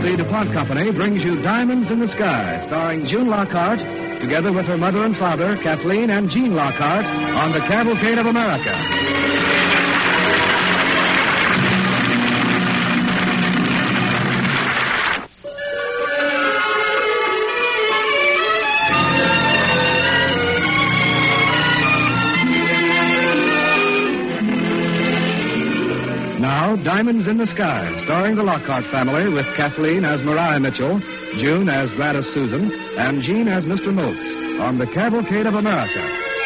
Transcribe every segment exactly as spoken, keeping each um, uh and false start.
the DuPont Company brings you Diamonds in the Sky, starring June Lockhart, together with her mother and father, Kathleen and Jean Lockhart, on the Cavalcade of America. Now, Diamonds in the Sky, starring the Lockhart family with Kathleen as Maria Mitchell, June as Gladys Susan, and Jean as Mister Motes, on the Cavalcade of America.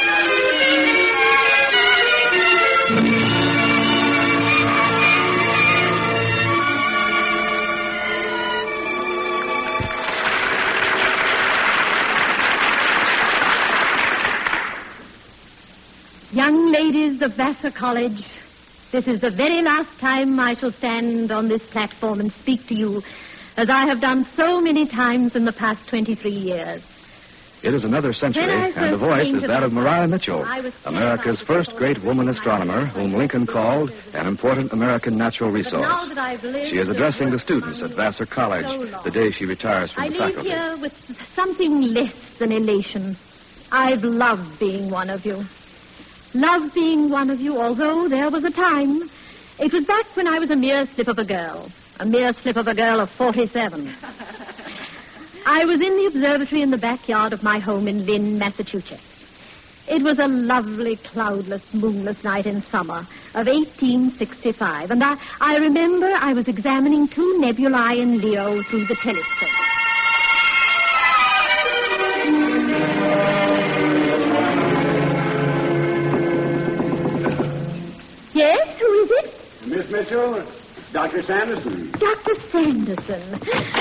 Young ladies of Vassar College, this is the very last time I shall stand on this platform and speak to you, as I have done so many times in the past twenty-three years. It is another century, and the voice is that of Maria Mitchell, America's first great woman astronomer, whom Lincoln called an important American natural resource. She is addressing the students at Vassar College the day she retires from I the leave faculty. here with something less than elation. I've loved being one of you. Loved being one of you, although there was a time. It was back when I was a mere slip of a girl. A mere slip of a girl of forty-seven. I was in the observatory in the backyard of my home in Lynn, Massachusetts. It was a lovely, cloudless, moonless night in summer of eighteen sixty-five, and I, I remember I was examining two nebulae in Leo through the telescope. Yes, who is it? Miss Mitchell, Doctor Sanderson. Doctor Sanderson.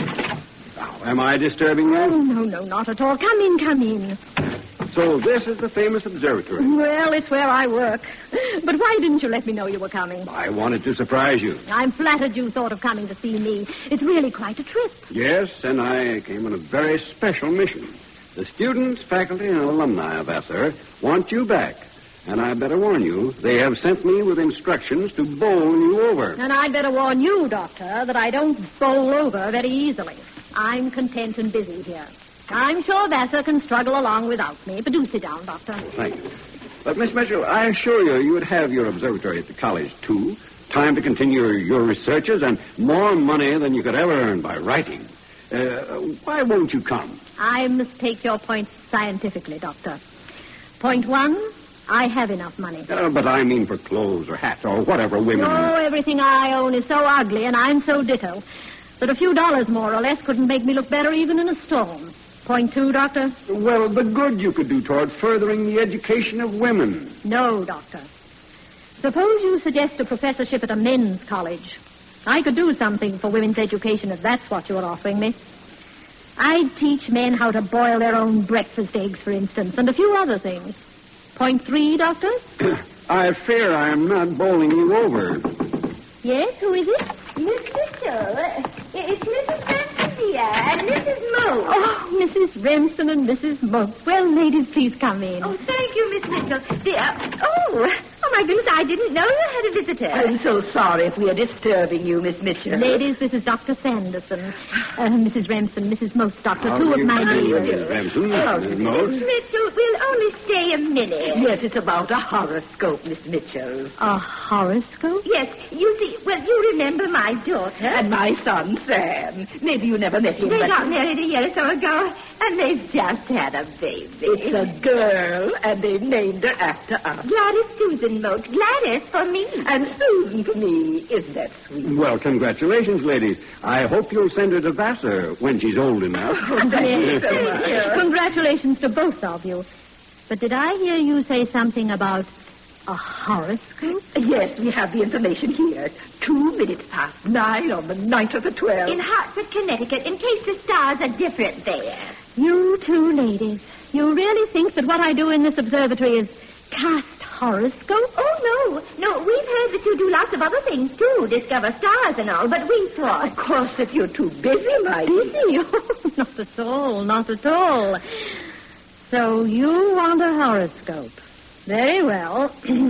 Now, am I disturbing you? Oh, no, no, not at all. Come in, come in. So this is the famous observatory. Well, it's where I work. But why didn't you let me know you were coming? I wanted to surprise you. I'm flattered you thought of coming to see me. It's really quite a trip. Yes, and I came on a very special mission. The students, faculty, and alumni of Vassar want you back. And I better warn you, they have sent me with instructions to bowl you over. And I'd better warn you, Doctor, that I don't bowl over very easily. I'm content and busy here. I'm sure Vassar can struggle along without me, but do sit down, Doctor. Thank you. But, Miss Mitchell, I assure you, you would have your observatory at the college, too. Time to continue your researches and more money than you could ever earn by writing. Uh, why won't you come? I must take your point scientifically, Doctor. Point one, I have enough money. Uh, but I mean for clothes or hats or whatever women... Oh, everything I own is so ugly, and I'm so ditto, that a few dollars more or less couldn't make me look better even in a storm. Point two, Doctor? Well, the good you could do toward furthering the education of women. No, Doctor. Suppose you suggest a professorship at a men's college. I could do something for women's education if that's what you're offering me. I'd teach men how to boil their own breakfast eggs, for instance, and a few other things. Point three, Doctor? I fear I am not bowling you over. Yes, who is it? Miss Mitchell, it's Missus Remsen here and Missus Moe. Oh, Missus Remsen and Missus Mote. Well, ladies, please come in. Oh, thank you, Miss Mitchell. Dear. Oh, oh, my goodness, I didn't know you had a visitor. I'm so sorry if we are disturbing you, Miss Mitchell. Ladies, this is Doctor Sanderson. Uh, Missus Remsen, Missus Mote, Doctor, How two do of you my do, dears. Missus Remsen? Oh, Missus Miss Mote? Mitchell, we'll only stay a minute. Yes, it's about a horoscope, Miss Mitchell. A horoscope? Yes, you see, well, you remember my daughter. And my son, Sam. Maybe you never met him, They but... got married a year or so ago, and they've just had a baby. It's a girl, and they named her after us. Gladys Susan Mote. Gladys for me. And Susan for me. Isn't that sweet? Well, congratulations, ladies. I hope you'll send her to Vassar when she's old enough. Yes. so much. Congratulations to both of you. But did I hear you say something about a horoscope? Yes, we have the information here. Two minutes past nine on the night of the twelfth. In Hartford, Connecticut, in case the stars are different there. You two ladies, you really think that what I do in this observatory is cast horoscopes? Oh, no. No, we've heard that you do lots of other things, too. Discover stars and all, but we thought... Of course, if you're too busy, my dear. Busy? Oh, not at all, not at all. So you want a horoscope. Very well.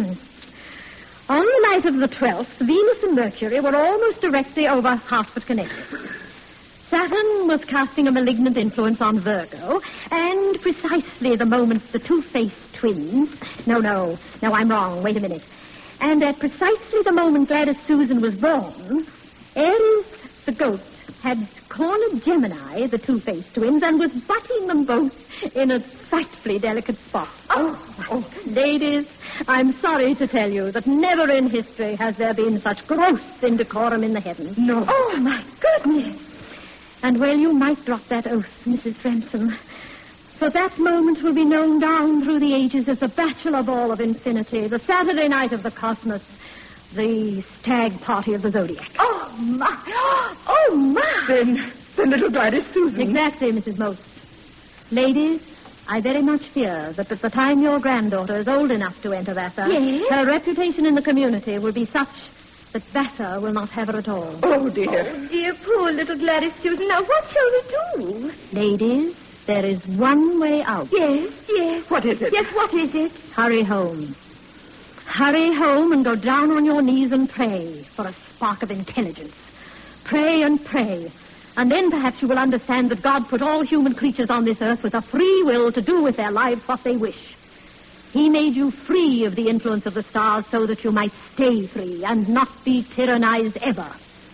On the night of the twelfth, Venus and Mercury were almost directly over Hartford, Connecticut. Saturn was casting a malignant influence on Virgo, and precisely the moment the two-faced twins... No, no, no, I'm wrong. Wait a minute. And at precisely the moment Gladys Susan was born, Aries the goat had cornered Gemini, the two-faced twins, and was butting them both in a frightfully delicate spot. Oh, oh, ladies, I'm sorry to tell you that never in history has there been such gross indecorum in the heavens. No. Oh, my goodness. And well, you might drop that oath, Missus Remsen. For that moment will be known down through the ages as the Bachelor Ball of Infinity, the Saturday night of the cosmos, the stag party of the zodiac. Oh, my. Oh, my. Then, then little Gladys Susan. Exactly, Missus Most. Ladies, I very much fear that at the time your granddaughter is old enough to enter Vassar, yes? her reputation in the community will be such that Vassar will not have her at all. Oh, dear. Oh, dear, poor little Gladys Susan. Now, what shall we do? Ladies, there is one way out. Yes, yes. What is it? Yes, what is it? Hurry home. Hurry home and go down on your knees and pray for a spark of intelligence. Pray and pray. And then perhaps you will understand that God put all human creatures on this earth with a free will to do with their lives what they wish. He made you free of the influence of the stars so that you might stay free and not be tyrannized ever.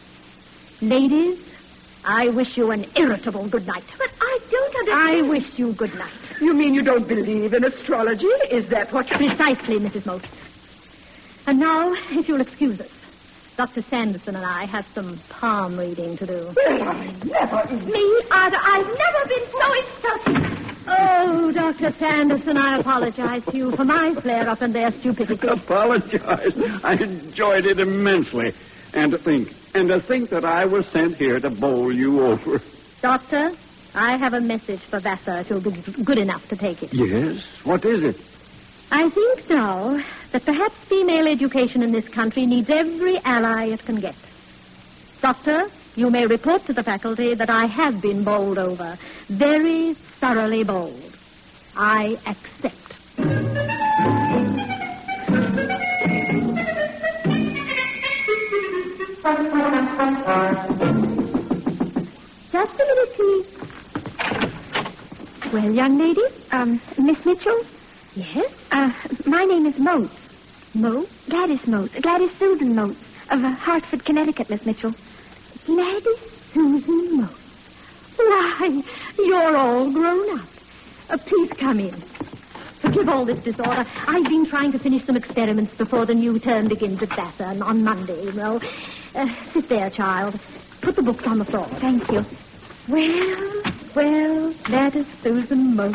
Ladies, I wish you an irritable good night. But I don't understand. I wish you good night. You mean you don't believe in astrology? Is that what you... Precisely, Missus Moat. And now, if you'll excuse us, Doctor Sanderson and I have some palm reading to do. Well, I never... Me, Arthur, I've never been so insulted. Oh, Doctor Sanderson, I apologize to you for my flare-up and their stupidity. Apologize. I enjoyed it immensely. And to think, and to think that I was sent here to bowl you over. Doctor, I have a message for Vassar if you'll be good enough to take it. Yes? What is it? I think now that perhaps female education in this country needs every ally it can get. Doctor, you may report to the faculty that I have been bowled over. Very thoroughly bowled. I accept. Just a minute, please. Well, young lady? Um, Miss Mitchell? Yes? Uh, my name is Moat. Moat? Gladys Moat. Gladys Susan Moat. Of uh, Hartford, Connecticut, Miss Mitchell. Gladys Susan Moat. Why, you're all grown up. Uh, please come in. Forgive all this disorder. I've been trying to finish some experiments before the new term begins at Vassar on Monday, you know. Uh, sit there, child. Put the books on the floor. Thank you. Well, well, that is Susan Moat.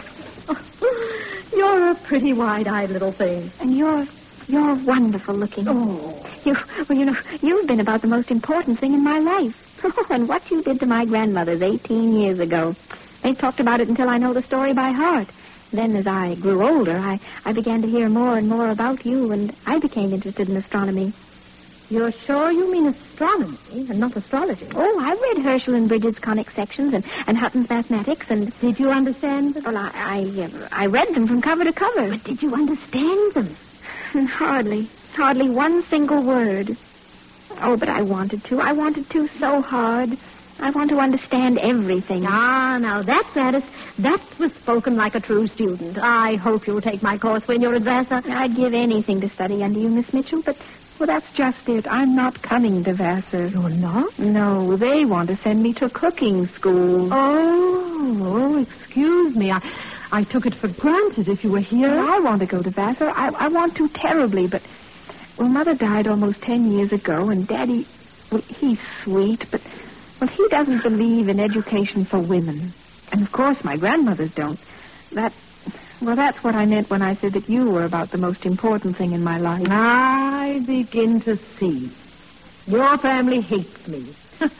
Oh, you're a pretty wide-eyed little thing. And you're, you're wonderful looking. Oh. You, well, you know, you've been about the most important thing in my life. And what you did to my grandmother's eighteen years ago. They talked about it until I know the story by heart. Then as I grew older, I, I began to hear more and more about you, and I became interested in astronomy. You're sure you mean astronomy and not astrology? Oh, I read Herschel and Bridget's conic sections and, and Hutton's mathematics, and... Did you understand them? Well, I, I, uh, I read them from cover to cover. But did you understand them? Hardly. Hardly one single word. Oh, but I wanted to. I wanted to so hard. I want to understand everything. Ah, now that's Gladys. That was spoken like a true student. I hope you'll take my course when you're at Vassar. I'd give anything to study under you, Miss Mitchell, but... Well, that's just it. I'm not coming to Vassar. You're not? No, they want to send me to cooking school. Oh, oh, excuse me. I, I took it for granted if you were here. Well, I want to go to Vassar. I, I want to terribly, but... Well, Mother died almost ten years ago, and Daddy... Well, he's sweet, but... Well, he doesn't believe in education for women. And, of course, my grandmothers don't. That... Well, that's what I meant when I said that you were about the most important thing in my life. I begin to see. Your family hates me.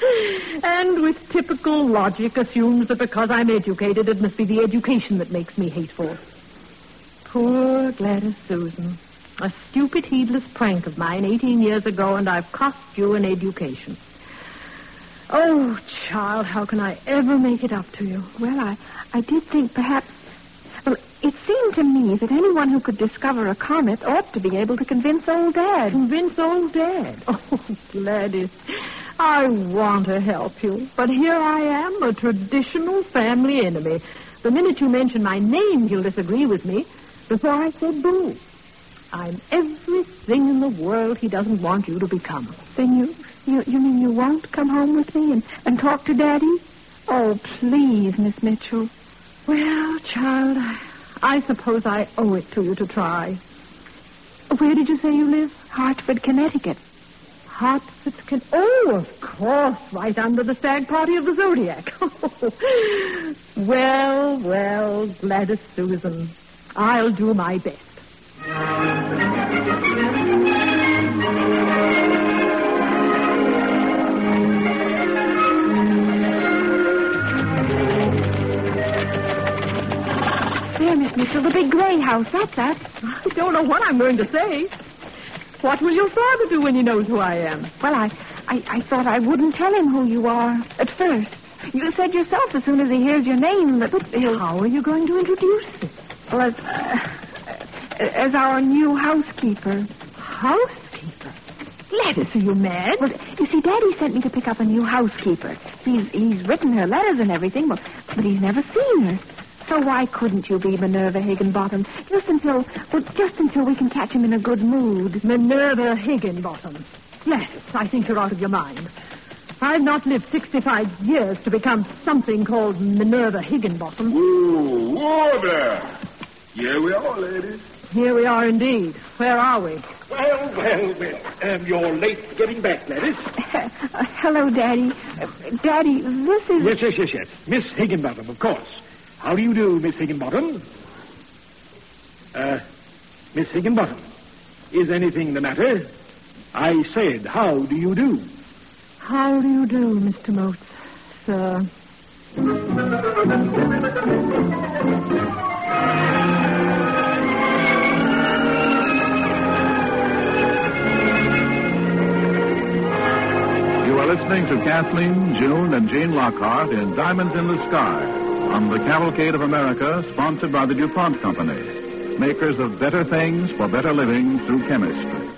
And with typical logic assumes that because I'm educated, it must be the education that makes me hateful. Poor Gladys Susan. A stupid, heedless prank of mine eighteen years ago, and I've cost you an education. Oh, child, how can I ever make it up to you? Well, I, I did think perhaps... Well, it seemed to me that anyone who could discover a comet ought to be able to convince old Dad. Convince old Dad? Oh, Gladys, I want to help you, but here I am, a traditional family enemy. The minute you mention my name, you'll disagree with me. Before I said boo. I'm everything in the world he doesn't want you to become. Then you, you, you mean you won't come home with me and, and talk to Daddy? Oh, please, Miss Mitchell. Well, child, I, I suppose I owe it to you to try. Where did you say you live? Hartford, Connecticut. Hartford, Connecticut. Oh, of course, right under the stag party of the Zodiac. Well, well, Gladys Susan, I'll do my best. There, Miss Mitchell, the big gray house. That's us. I don't know what I'm going to say. What will your father do when he knows who I am? Well, I, I, I thought I wouldn't tell him who you are at first. You said yourself as soon as he hears your name that... But how are you going to introduce me? Well, as, uh, as our new housekeeper. Housekeeper? Gladys, are you mad? Well, you see, Daddy sent me to pick up a new housekeeper. He's he's written her letters and everything, but, but he's never seen her. So why couldn't you be Minerva Higginbottom? Just until, well, just until we can catch him in a good mood. Minerva Higginbottom. Gladys, I think you're out of your mind. I've not lived sixty-five years to become something called Minerva Higginbottom. Ooh, whoa there. Here we are, ladies. Here we are indeed. Where are we? Well, well, well. Um, you're late getting back, Gladys. Uh, uh, hello, Daddy. Uh, Daddy, this is... Yes, yes, yes, yes. Miss Higginbottom, of course. How do you do, Miss Higginbottom? Uh, Miss Higginbottom, is anything the matter? I said, how do you do? How do you do, Mister Motes, sir? You are listening to Kathleen, June, and Jean Lockhart in Diamonds in the Sky on the Cavalcade of America, sponsored by the DuPont Company, makers of better things for better living through chemistry.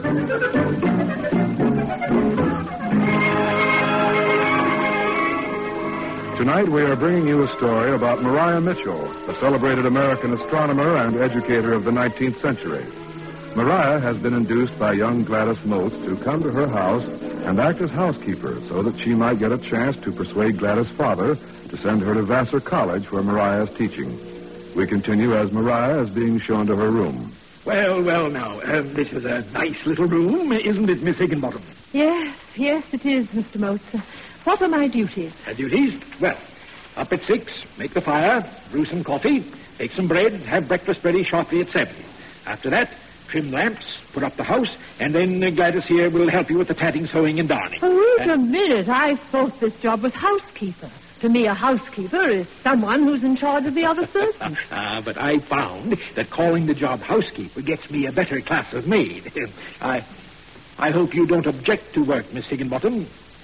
Tonight we are bringing you a story about Maria Mitchell, the celebrated American astronomer and educator of the nineteenth century. Maria has been induced by young Gladys Motes to come to her house and act as housekeeper so that she might get a chance to persuade Gladys' father to send her to Vassar College where Maria is teaching. We continue as Maria is being shown to her room. Well, well, now, um, this is a nice little room, isn't it, Miss Higginbottom? Yes, yes, it is, Mister Motes. What are my duties? Uh, duties? Well, up at six, make the fire, brew some coffee, bake some bread, have breakfast ready sharply at seven. After that, trim lamps, put up the house, and then uh, Gladys here will help you with the tatting, sewing, and darning. Oh, wait uh, a minute. I thought this job was housekeeper. To me, a housekeeper is someone who's in charge of the other servants. Ah, but I found that calling the job housekeeper gets me a better class of maid. I, I hope you don't object to work, Miss Higginbottom.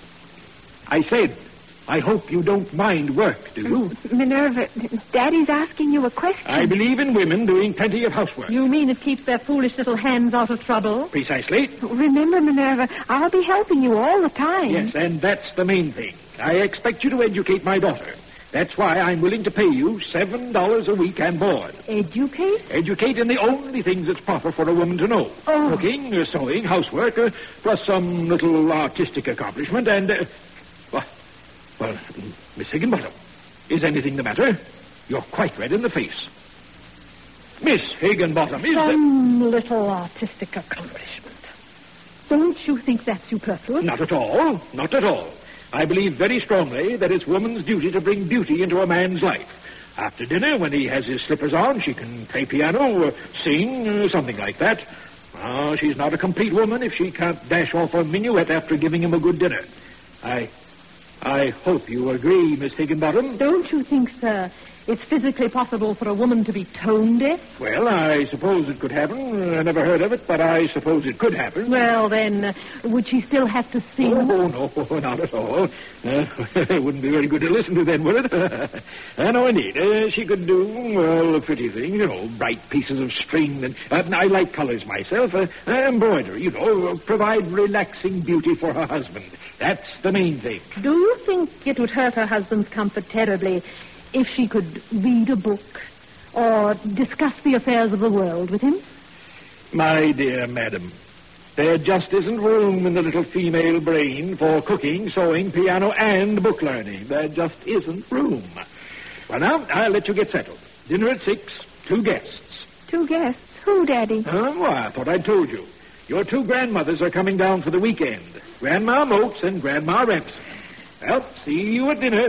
I said, I hope you don't mind work, do you? Minerva, Daddy's asking you a question. I believe in women doing plenty of housework. You mean it keeps their foolish little hands out of trouble? Precisely. Remember, Minerva, I'll be helping you all the time. Yes, and that's the main thing. I expect you to educate my daughter. That's why I'm willing to pay you seven dollars a week and board. Educate? Educate in the only things that's proper for a woman to know. Oh. Cooking, uh, sewing, housework, uh, plus some little artistic accomplishment, and... Uh, well, well, Miss Higginbottom, is anything the matter? You're quite red in the face. Miss Higginbottom, is Some there... little artistic accomplishment. Don't you think that's superfluous? Not at all. Not at all. I believe very strongly that it's woman's duty to bring beauty into a man's life. After dinner, when he has his slippers on, she can play piano, or sing, or something like that. Oh, she's not a complete woman if she can't dash off a minuet after giving him a good dinner. I... I hope you agree, Miss Higginbottom. Don't you think, sir, It's physically possible for a woman to be tone deaf? Well, I suppose it could happen. I never heard of it, but I suppose it could happen. Well, then, uh, would she still have to sing? Oh, no, not at all. Uh, it wouldn't be very good to listen to then, would it? uh, no, indeed. Uh, she could do, well, pretty things, you know, bright pieces of string. And uh, I like colors myself. Uh, embroidery, you know, provide relaxing beauty for her husband. That's the main thing. Do you think it would hurt her husband's comfort terribly if she could read a book or discuss the affairs of the world with him? My dear madam, there just isn't room in the little female brain for cooking, sewing, piano, and book learning. There just isn't room. Well, now, I'll let you get settled. Dinner at six, two guests. Two guests? Who, Daddy? Huh? Well, I thought I'd told you. Your two grandmothers are coming down for the weekend. Grandma Moats and Grandma Remsen. Well, see you at dinner.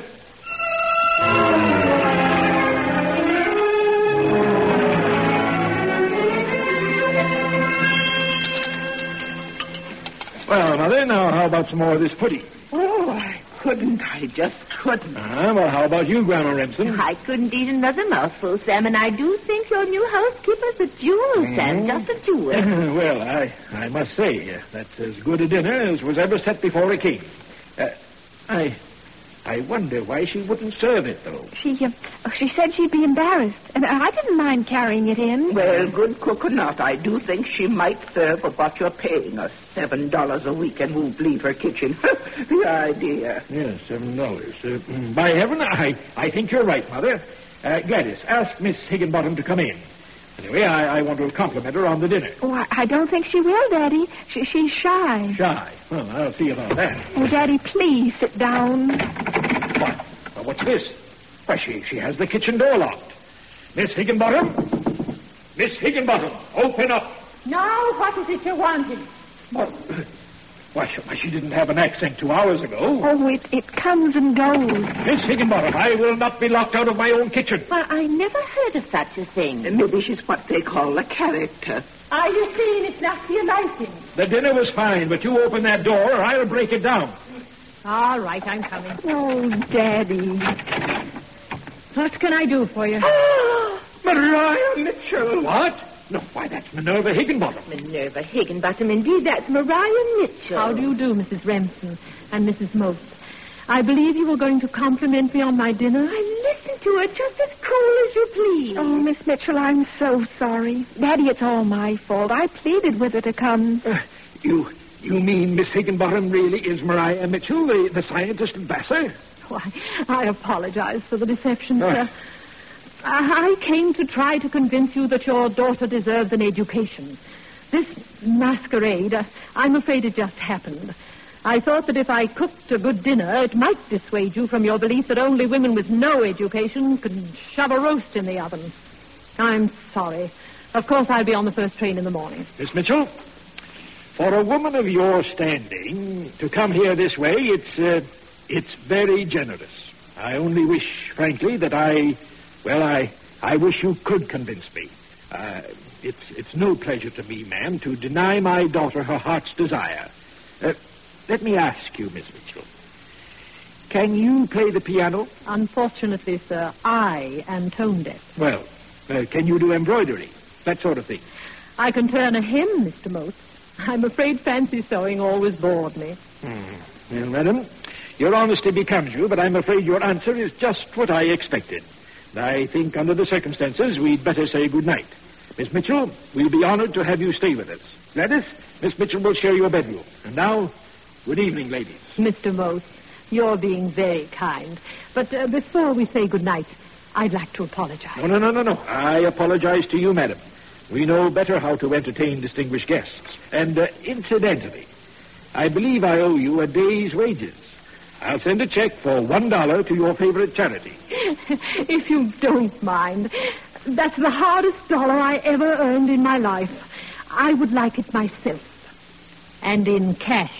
Well, Mother, now how about some more of this pudding? Oh, I couldn't. I just couldn't. Ah, well, how about you, Grandma Remsen? I couldn't eat another mouthful, Sam, and I do think your new housekeeper's a jewel, mm-hmm. Sam, just a jewel. Well, I, I must say, uh, that's as good a dinner as was ever set before a king. Uh, I... I wonder why she wouldn't serve it, though. She, uh, she said she'd be embarrassed, and I didn't mind carrying it in. Well, good cook or not, I do think she might serve for what you're paying us. Seven dollars a week and won't leave her kitchen. The idea. Yes, seven dollars. Uh, by heaven, I, I think you're right, Mother. Uh, Gladys, ask Miss Higginbottom to come in. Anyway, I, I want to compliment her on the dinner. Oh, I, I don't think she will, Daddy. She, she's shy. Shy? Well, I'll see about that. Oh, Daddy, please sit down. What? Well, what's this? Why, she, she has the kitchen door locked. Miss Higginbottom? Miss Higginbottom, open up. Now, what is it you're wanting? What? Why, she, why, she didn't have an accent two hours ago. Oh, it, it comes and goes. Miss Higginbottom, I will not be locked out of my own kitchen. Well, I never heard of such a thing. And maybe she's what they call a character. Are you seeing it's not the lighting? The dinner was fine, but you open that door or I'll break it down. All right, I'm coming. Oh, Daddy. What can I do for you? Maria Mitchell. What? No, why, that's Minerva Higginbottom. Minerva Higginbottom, indeed. That's Maria Mitchell. How do you do, Missus Remsen and Missus Moats? I believe you were going to compliment me on my dinner. I listened to her just as cool as you please. Oh, Miss Mitchell, I'm so sorry. Daddy, it's all my fault. I pleaded with her to come. Uh, you you mean Miss Higginbottom really is Maria Mitchell, the, the scientist at Vassar? Oh, I, I apologize for the deception, Uh. sir. I came to try to convince you that your daughter deserves an education. This masquerade, uh, I'm afraid it just happened. I thought that if I cooked a good dinner, it might dissuade you from your belief that only women with no education could shove a roast in the oven. I'm sorry. Of course, I'll be on the first train in the morning. Miss Mitchell, for a woman of your standing to come here this way, it's, uh, it's very generous. I only wish, frankly, that I... Well, I I wish you could convince me. Uh, it's it's no pleasure to me, ma'am, to deny my daughter her heart's desire. Uh, let me ask you, Miss Mitchell, can you play the piano? Unfortunately, sir, I am tone deaf. Well, uh, can you do embroidery? That sort of thing. I can turn a hem, Mister Moats. I'm afraid fancy sewing always bored me. Hmm. Well, madam, your honesty becomes you, but I'm afraid your answer is just what I expected. I think under the circumstances, we'd better say good night. Miss Mitchell, we'll be honored to have you stay with us. Gladys, Miss Mitchell will share your bedroom. And now, good evening, ladies. Mister Moats, you're being very kind. But uh, before we say good night, I'd like to apologize. No, no, no, no, no. I apologize to you, madam. We know better how to entertain distinguished guests. And uh, incidentally, I believe I owe you a day's wages. I'll send a check for one dollar to your favorite charity. If you don't mind. That's the hardest dollar I ever earned in my life. I would like it myself. And in cash.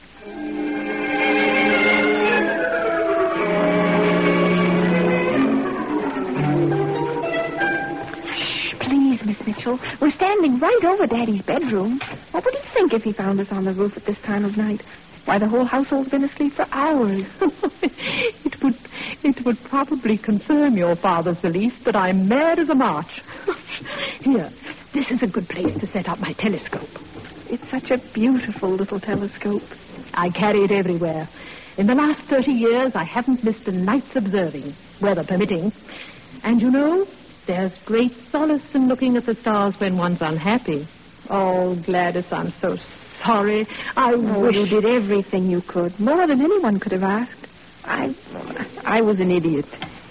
Shh, please, Miss Mitchell. We're standing right over Daddy's bedroom. What would he think if he found us on the roof at this time of night? Why, the whole household's been asleep for hours. It would It would probably confirm your father's belief that I'm mad as a march. Here, this is a good place to set up my telescope. It's such a beautiful little telescope. I carry it everywhere. In the last thirty years, I haven't missed a night's observing, weather permitting. And you know, there's great solace in looking at the stars when one's unhappy. Oh, Gladys, I'm so sorry. I oh, wish... you did everything you could, more than anyone could have asked. I, I was an idiot.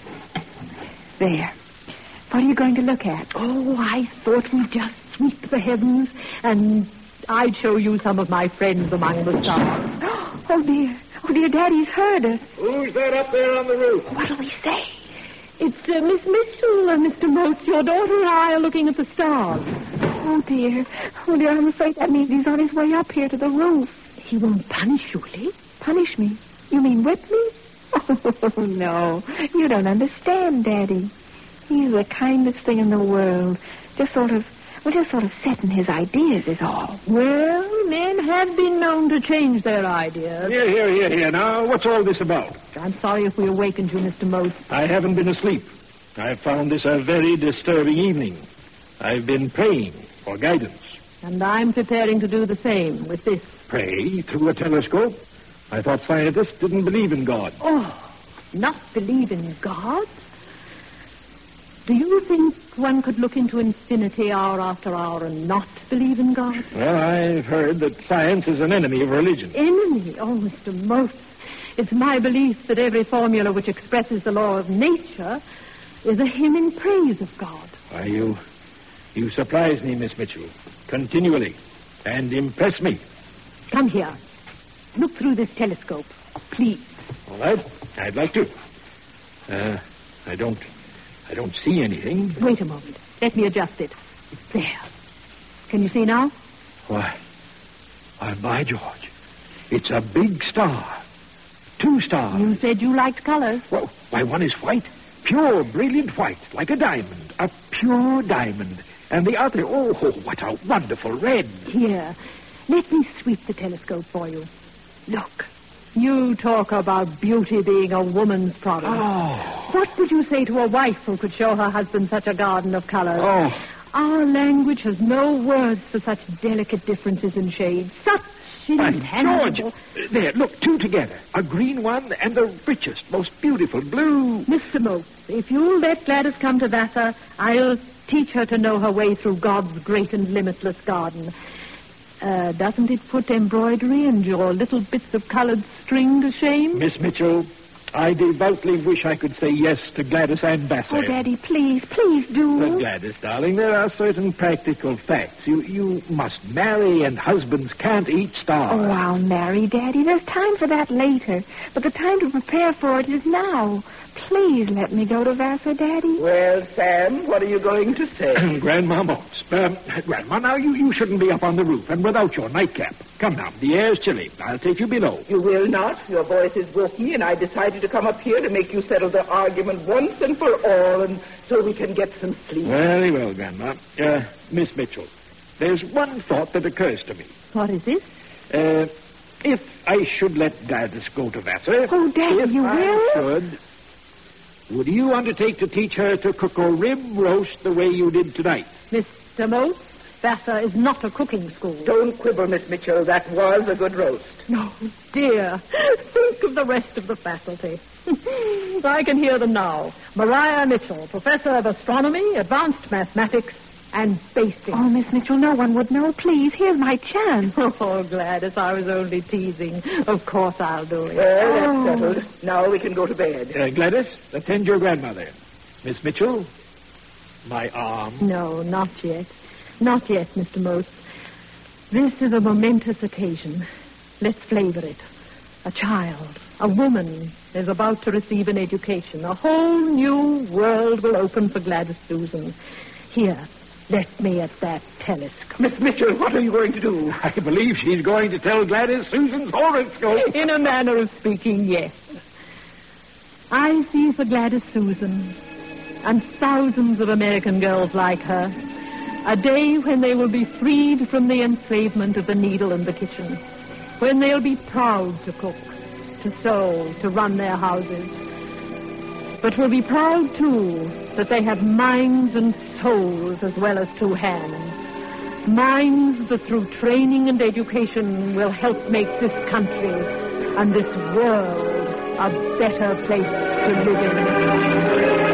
There. What are you going to look at? Oh, I thought we'd just sweep the heavens, and I'd show you some of my friends among the stars. Oh, dear. Oh, dear, Daddy's heard us. Who's that up there on the roof? What'll we say? It's uh, Miss Mitchell and Mister Motes. Your daughter and I are looking at the stars. Oh, dear. Oh, dear, I'm afraid that means he's on his way up here to the roof. He won't punish you, will he? Punish me? You mean whip me? Oh, no. You don't understand, Daddy. He's the kindest thing in the world. Just sort of, well, just sort of setting his ideas is all. Well, men have been known to change their ideas. Here, here, here, here. Now, what's all this about? I'm sorry if we awakened you, Mister Motes. I haven't been asleep. I've found this a very disturbing evening. I've been praying for guidance. And I'm preparing to do the same with this. Pray through a telescope? I thought scientists didn't believe in God. Oh, not believe in God? Do you think one could look into infinity hour after hour and not believe in God? Well, I've heard that science is an enemy of religion. Enemy? Oh, Mister Motes, it's my belief that every formula which expresses the law of nature is a hymn in praise of God. Why, you, you surprise me, Miss Mitchell, continually, and impress me. Come here. Look through this telescope, please. All right, I'd like to. Uh, I don't, I don't see anything. Wait a moment. Let me adjust it. There. Can you see now? Why, why, by George, it's a big star. Two stars. You said you liked colors. Well, why, one is white, pure, brilliant white, like a diamond, a pure diamond. And the other, oh, what a wonderful red. Here, let me sweep the telescope for you. Look, you talk about beauty being a woman's problem. Oh. What would you say to a wife who could show her husband such a garden of colors? Oh. Our language has no words for such delicate differences in shade. Such intangible... George, there, look, two together. A green one and the richest, most beautiful blue. Mister Motes, if you'll let Gladys come to Vassar, I'll teach her to know her way through God's great and limitless garden. Uh, doesn't it put embroidery and your little bits of colored string to shame? Miss Mitchell, I devoutly wish I could say yes to Gladys and Vassar. Oh, Daddy, please, please do. But, Gladys, darling, there are certain practical facts. You you must marry, and husbands can't eat stars. Oh, I'll marry, Daddy. There's time for that later. But the time to prepare for it is now. Please let me go to Vassar, Daddy. Well, Sam, what are you going to say? Grandma Motes. Um, Grandma, now you, you shouldn't be up on the roof and without your nightcap. Come now, the air's chilly. I'll take you below. You will not. Your voice has woke me, and I decided to come up here to make you settle the argument once and for all, and so we can get some sleep. Very well, Grandma. Uh, Miss Mitchell, there's one thought that occurs to me. What is it? Uh, if I should let Gladys go to Vassar... Oh, Daddy, if you I will? should... Would you undertake to teach her to cook a rib roast the way you did tonight? Mister Motes, Vassar is not a cooking school. Don't quibble, Miss Mitchell. That was a good roast. Oh, dear. Think of the rest of the faculty. I can hear them now. Maria Mitchell, professor of astronomy, advanced mathematics, and basic. Oh, Miss Mitchell, no one would know. Please, here's my chance. Oh, Gladys, I was only teasing. Of course I'll do it. Well, that's Oh. settled. Now we can go to bed. Uh, Gladys, attend your grandmother. Miss Mitchell, my arm. No, not yet. Not yet, Mister Motes. This is a momentous occasion. Let's flavor it. A child, a woman, is about to receive an education. A whole new world will open for Gladys Susan. Here, let me at that telescope. Miss Mitchell, what are you going to do? I believe she's going to tell Gladys Susan's horoscope. In a manner of speaking, yes. I see for Gladys Susan and thousands of American girls like her a day when they will be freed from the enslavement of the needle and the kitchen, when they'll be proud to cook, to sew, to run their houses. but will be proud, too, that they have minds and souls as well as two hands. Minds that through training and education will help make this country and this world a better place to live in.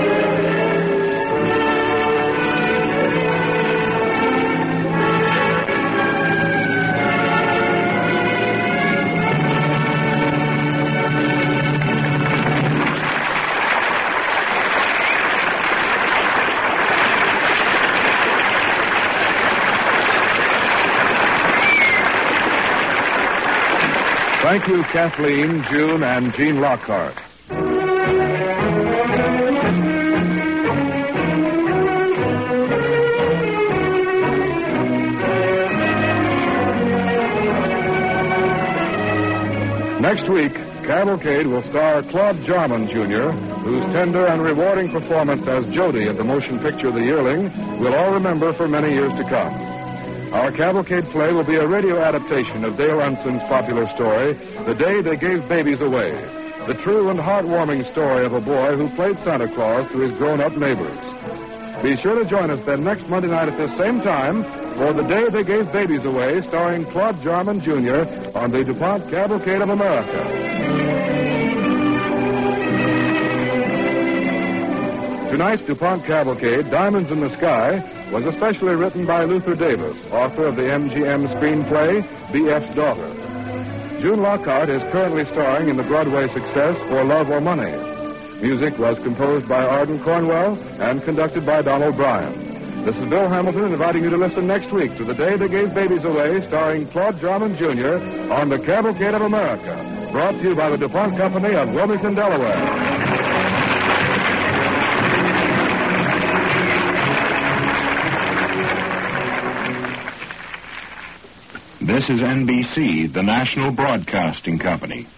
Thank you, Kathleen, June, and Jean Lockhart. Next week, Cavalcade will star Claude Jarman, Junior, whose tender and rewarding performance as Jody at the motion picture The Yearling we'll all remember for many years to come. Our Cavalcade play will be a radio adaptation of Dale Unson's popular story, The Day They Gave Babies Away, the true and heartwarming story of a boy who played Santa Claus to his grown-up neighbors. Be sure to join us then next Monday night at this same time for The Day They Gave Babies Away, starring Claude Jarman, Junior on the DuPont Cavalcade of America. Tonight's DuPont Cavalcade, Diamonds in the Sky, was especially written by Luther Davis, author of the M G M screenplay, B F's Daughter. June Lockhart is currently starring in the Broadway success For Love or Money. Music was composed by Arden Cornwell and conducted by Donald Bryan. This is Bill Hamilton inviting you to listen next week to The Day They Gave Babies Away, starring Claude Jarman, Junior on the Cavalcade of America, brought to you by the DuPont Company of Wilmington, Delaware. This is N B C, the national broadcasting company.